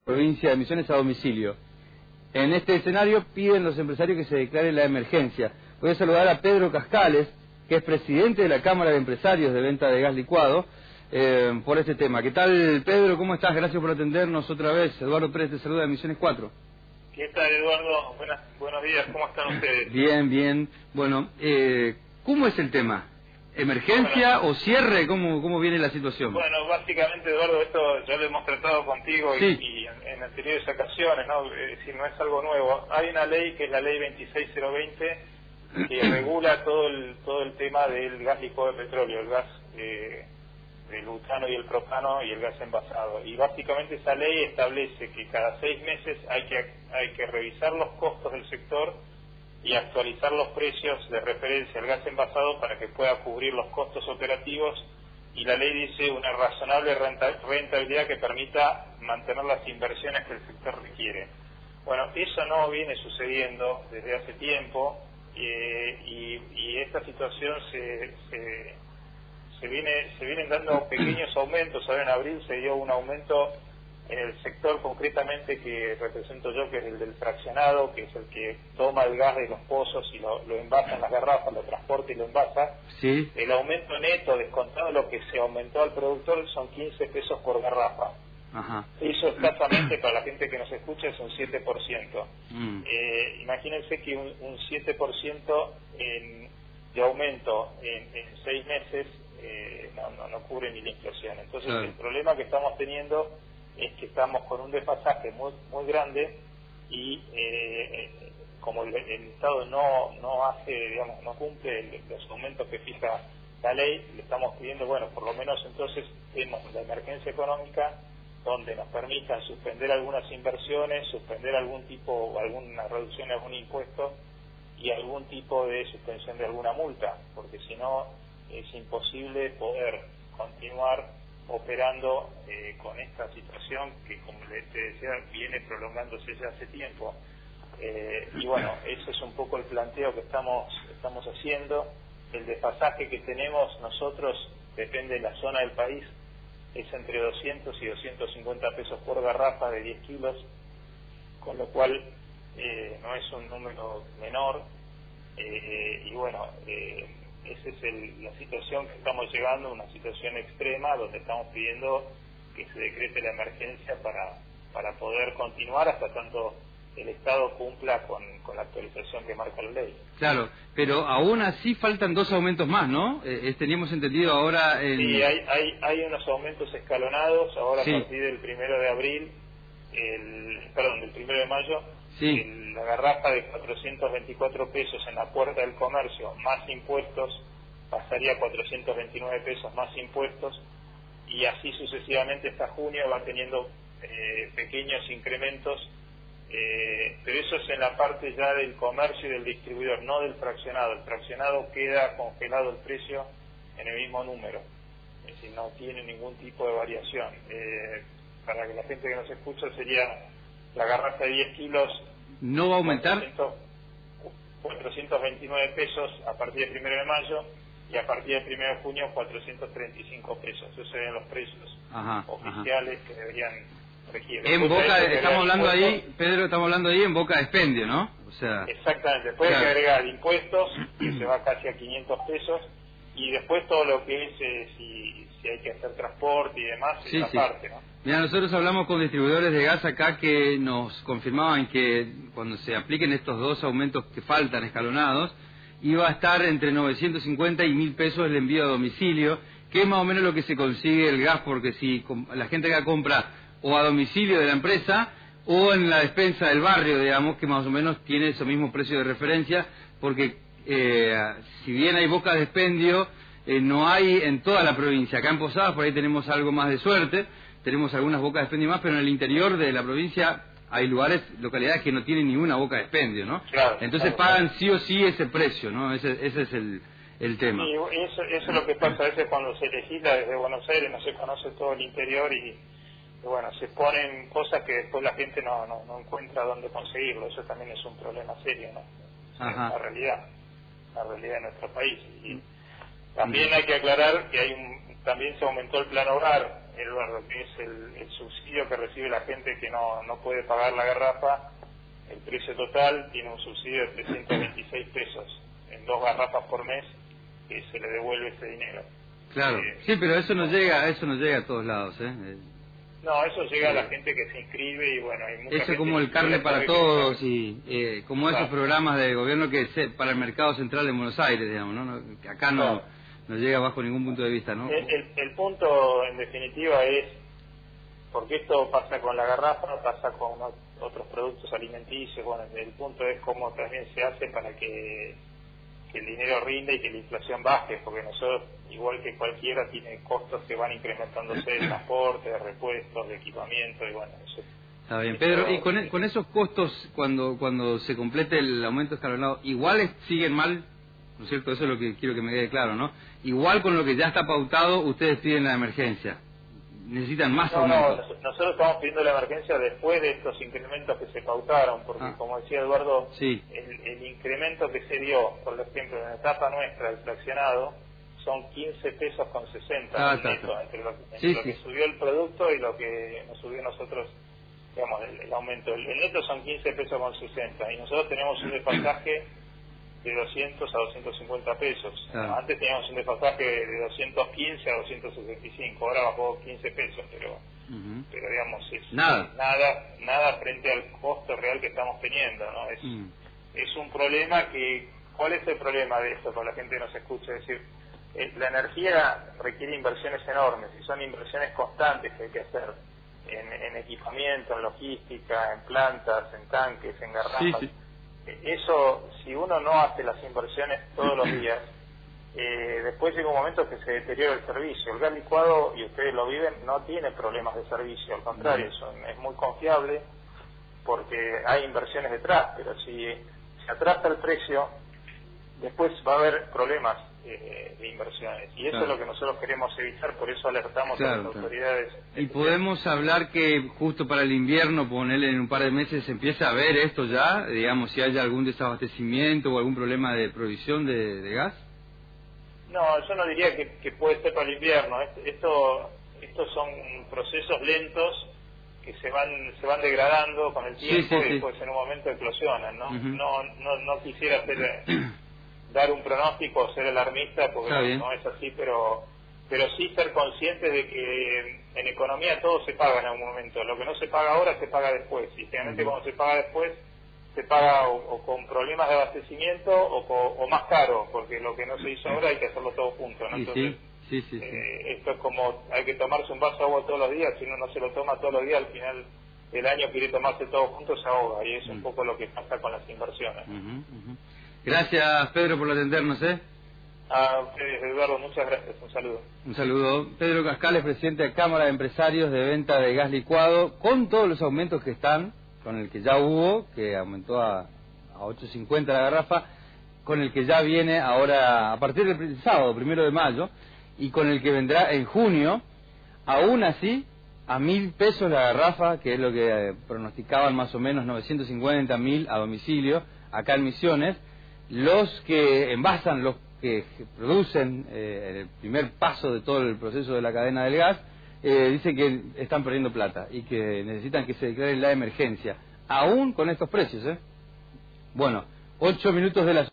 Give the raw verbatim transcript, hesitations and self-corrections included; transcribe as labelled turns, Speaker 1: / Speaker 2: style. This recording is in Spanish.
Speaker 1: provincia de Misiones a domicilio. En este escenario piden los empresarios que se declare la emergencia. Voy a saludar a Pedro Cascales, que es presidente de la Cámara de Empresarios de Venta de Gas Licuado, eh, por este tema. ¿Qué tal, Pedro? ¿Cómo estás? Gracias por atendernos otra vez. Eduardo Pérez te saluda de Misiones cuatro.
Speaker 2: ¿Qué tal, Eduardo? Buenas, buenos días, ¿cómo están ustedes?
Speaker 1: Bien, bien. Bueno, eh, ¿cómo es el tema? ¿Emergencia bueno, o cierre? ¿Cómo, ¿Cómo viene la situación?
Speaker 2: Bueno, básicamente, Eduardo, esto ya lo hemos tratado contigo y,
Speaker 1: sí.
Speaker 2: y en, en anteriores ocasiones, ¿no? Es decir, no es algo nuevo. Hay una ley que es la ley veintiséis mil veinte que regula todo el todo el tema del gas licuado de petróleo, el gas eh, el butano y el propano y el gas envasado. Y básicamente esa ley establece que cada seis meses hay que hay que revisar los costos del sector y actualizar los precios de referencia al gas envasado para que pueda cubrir los costos operativos, y la ley dice una razonable rentabilidad que permita mantener las inversiones que el sector requiere. Bueno, eso no viene sucediendo desde hace tiempo, eh, y, y esta situación se, se, se, viene, se vienen dando pequeños aumentos. Ahora en abril se dio un aumento en el sector concretamente que represento yo, que es el del fraccionado, que es el que toma el gas de los pozos y lo, lo envasa en las garrafas, lo transporta y lo envasa.
Speaker 1: Sí.
Speaker 2: El aumento neto, descontado lo que se aumentó al productor, son quince pesos por garrafa.
Speaker 1: Ajá.
Speaker 2: Eso escasamente, para la gente que nos escucha, es un siete por ciento.
Speaker 1: Mm.
Speaker 2: Eh, imagínense que un, un siete por ciento en, de aumento en, en seis meses eh, no, no, no cubre ni la inflación. Entonces, claro, el problema que estamos teniendo es que estamos con un desfasaje muy muy grande y eh, como el, el Estado no no hace, digamos, no cumple el, los aumentos que fija la ley, le estamos pidiendo, bueno, por lo menos entonces tenemos la emergencia económica donde nos permitan suspender algunas inversiones, suspender algún tipo o alguna reducción de algún impuesto y algún tipo de suspensión de alguna multa, porque si no es imposible poder continuar operando eh, con esta situación que, como les decía, viene prolongándose ya hace tiempo. Eh, y bueno, ese es un poco el planteo que estamos estamos haciendo. El desfasaje que tenemos nosotros, depende de la zona del país, es entre doscientos y doscientos cincuenta pesos por garrafa de diez kilos, con lo cual eh, no es un número menor. Eh, y bueno, eh, esa es el, la situación que estamos llegando, una situación extrema donde estamos pidiendo que se decrete la emergencia para, para poder continuar hasta tanto el Estado cumpla con, con la actualización que marca la ley.
Speaker 1: Claro, pero aún así faltan dos aumentos más, ¿no? Eh, teníamos entendido ahora... En...
Speaker 2: Sí, hay, hay, hay unos aumentos escalonados, ahora
Speaker 1: sí.
Speaker 2: A partir del primero de abril, el, perdón, del primero de mayo,
Speaker 1: sí.
Speaker 2: el, la garrafa de cuatrocientos veinticuatro pesos en la puerta del comercio, más impuestos, pasaría a cuatrocientos veintinueve pesos más impuestos, y así sucesivamente hasta junio va teniendo eh, pequeños incrementos. Eh, pero eso es en la parte ya del comercio y del distribuidor, no del fraccionado. El fraccionado queda congelado el precio en el mismo número, es decir, no tiene ningún tipo de variación. Eh, para que la gente que nos escucha, sería la garrafa de diez kilos.
Speaker 1: ¿No va a aumentar?
Speaker 2: cuatrocientos veintinueve pesos a partir del primero de mayo, y a partir del primero de junio cuatrocientos treinta y cinco pesos. Esos serían los precios
Speaker 1: ajá,
Speaker 2: oficiales ajá. que deberían...
Speaker 1: En boca, de, estamos hablando ahí, Pedro, estamos hablando ahí en boca de expendio, ¿no? O sea,
Speaker 2: exactamente, después claro. hay que agregar impuestos, que se va casi a quinientos pesos, y después todo lo que es, eh, si, si hay que hacer transporte y demás,
Speaker 1: sí,
Speaker 2: esa
Speaker 1: sí.
Speaker 2: parte, ¿no?
Speaker 1: Mira, nosotros hablamos con distribuidores de gas acá que nos confirmaban que cuando se apliquen estos dos aumentos que faltan escalonados, iba a estar entre novecientos cincuenta y mil pesos el envío a domicilio, que es más o menos lo que se consigue el gas, porque si la gente que compra o a domicilio de la empresa o en la despensa del barrio, digamos, que más o menos tiene ese mismo precio de referencia, porque eh, si bien hay bocas de expendio, eh, no hay en toda la provincia. Acá en Posadas por ahí tenemos algo más de suerte, tenemos algunas bocas de expendio más, pero en el interior de la provincia hay lugares, localidades que no tienen ninguna boca de expendio, ¿no?
Speaker 2: Claro,
Speaker 1: entonces
Speaker 2: claro,
Speaker 1: pagan
Speaker 2: claro.
Speaker 1: sí o sí ese precio, ¿no? Ese, ese es el, el tema.
Speaker 2: Sí, eso, eso es lo que pasa a veces cuando se legisla desde Buenos Aires, no se conoce todo el interior y... bueno, se ponen cosas que después la gente no, no, no encuentra dónde conseguirlo. Eso también es un problema serio, ¿no? Es la realidad, la realidad de nuestro país. Y también hay que aclarar que hay un, también se aumentó el plan hogar Eduardo, que es el, el subsidio que recibe la gente que no, no puede pagar la garrafa. El precio total tiene un subsidio de trescientos veintiséis pesos en dos garrafas por mes, que se le devuelve ese dinero.
Speaker 1: Claro,
Speaker 2: Eh,
Speaker 1: sí, pero eso no llega, eso no llega a todos lados, ¿eh?
Speaker 2: No, eso llega a la gente que se inscribe y bueno, hay mucha
Speaker 1: Eso
Speaker 2: gente
Speaker 1: como el
Speaker 2: que
Speaker 1: carne para todos
Speaker 2: que...
Speaker 1: y eh, como
Speaker 2: Claro.
Speaker 1: esos programas de gobierno que se, para el mercado central de Buenos Aires, digamos, ¿no? No, que acá no,
Speaker 2: Claro.
Speaker 1: no llega bajo ningún punto de vista, ¿no?
Speaker 2: El, el, el punto en definitiva es, porque esto pasa con la garrafa, pasa con otros productos alimenticios, bueno, el punto es cómo también se hace para que, que el dinero rinda y que la inflación baje, porque nosotros, igual que cualquiera, tiene costos que van incrementándose de transporte, de repuestos, de equipamiento, y bueno, eso.
Speaker 1: Está bien, Pedro, y con, con esos costos, cuando cuando se complete el aumento escalonado, ¿iguales siguen mal? ¿No es cierto? Eso es lo que quiero que me quede claro, ¿no? Igual con lo que ya está pautado, ustedes piden la emergencia. ¿Necesitan más
Speaker 2: No,
Speaker 1: aumentos?
Speaker 2: no, nosotros estamos pidiendo la emergencia después de estos incrementos que se pautaron, porque
Speaker 1: Ah.
Speaker 2: como decía Eduardo,
Speaker 1: Sí.
Speaker 2: el, el incremento que se dio, por ejemplo, en la etapa nuestra del fraccionado, son quince pesos con sesenta
Speaker 1: Ah,
Speaker 2: neto,
Speaker 1: está, está.
Speaker 2: entre lo, entre
Speaker 1: Sí,
Speaker 2: lo
Speaker 1: sí.
Speaker 2: que subió el producto y lo que nos subió nosotros, digamos, el, el aumento. El, el neto son quince pesos con sesenta y nosotros tenemos un desfasaje de doscientos a doscientos cincuenta pesos.
Speaker 1: Claro.
Speaker 2: Antes teníamos un desfasaje de doscientos quince a doscientos sesenta y cinco, ahora bajó quince pesos, pero
Speaker 1: Ujú.
Speaker 2: pero digamos es
Speaker 1: Nada.
Speaker 2: nada nada frente al costo real que estamos teniendo, ¿no? Es
Speaker 1: Mm.
Speaker 2: es un problema que, ¿cuál es el problema de esto? Para la gente que nos escucha, es decir, eh, la energía requiere inversiones enormes y son inversiones constantes que hay que hacer en, en equipamiento, en logística, en plantas, en tanques, en garrafas.
Speaker 1: Sí, sí.
Speaker 2: Eso, si uno no hace las inversiones todos los días, eh, después llega un momento que se deteriora el servicio. El gas licuado, y ustedes lo viven, no tiene problemas de servicio, al contrario, son, es muy confiable porque hay inversiones detrás, pero si se atrasa el precio, después va a haber problemas eh, de inversiones. Y eso
Speaker 1: Claro.
Speaker 2: es lo que nosotros queremos evitar, por eso alertamos
Speaker 1: Claro,
Speaker 2: a las
Speaker 1: claro.
Speaker 2: autoridades.
Speaker 1: Y podemos hablar que justo para el invierno, ponerle en un par de meses, se empieza a ver esto ya, digamos, si haya algún desabastecimiento o algún problema de provisión de, de gas.
Speaker 2: No, yo no diría que, que puede ser para el invierno. Esto, estos son procesos lentos que se van se van degradando con el tiempo
Speaker 1: Sí, sí,
Speaker 2: y
Speaker 1: sí.
Speaker 2: después en un momento eclosionan, ¿no?
Speaker 1: Ujú.
Speaker 2: No, no, no quisiera hacer, eh, dar un pronóstico o ser alarmista porque
Speaker 1: Está
Speaker 2: no,
Speaker 1: bien.
Speaker 2: no es así, pero pero sí ser conscientes de que en economía todo se paga en algún momento. Lo que no se paga ahora se paga después. Y generalmente
Speaker 1: Ujú.
Speaker 2: cuando se paga después se paga o, o con problemas de abastecimiento o, co- o más caro, porque lo que no se hizo ahora hay que hacerlo todo junto, ¿no?
Speaker 1: Y
Speaker 2: Entonces,
Speaker 1: sí, sí, sí, sí.
Speaker 2: eh, esto es como, hay que tomarse un vaso de agua todos los días, si uno no se lo toma todos los días, al final del año quiere tomarse todo junto, se ahoga, y es un
Speaker 1: Mm.
Speaker 2: poco lo que pasa con las inversiones.
Speaker 1: Ujú, ujú. Gracias, Pedro, por atendernos, ¿eh?
Speaker 2: A ustedes, Eduardo, muchas gracias, un saludo.
Speaker 1: Un saludo. Pedro Cascales, presidente de Cámara de Empresarios de Venta de Gas Licuado, con todos los aumentos que están, con el que ya hubo, que aumentó a, a ocho cincuenta la garrafa, con el que ya viene ahora a partir del sábado, primero de mayo, y con el que vendrá en junio, aún así, a mil pesos la garrafa, que es lo que eh, pronosticaban más o menos novecientos cincuenta, mil a domicilio, acá en Misiones. Los que envasan, los que producen eh, el primer paso de todo el proceso de la cadena del gas, eh, dicen que están perdiendo plata y que necesitan que se declare la emergencia, aún con estos precios, ¿eh? Bueno, ocho minutos de la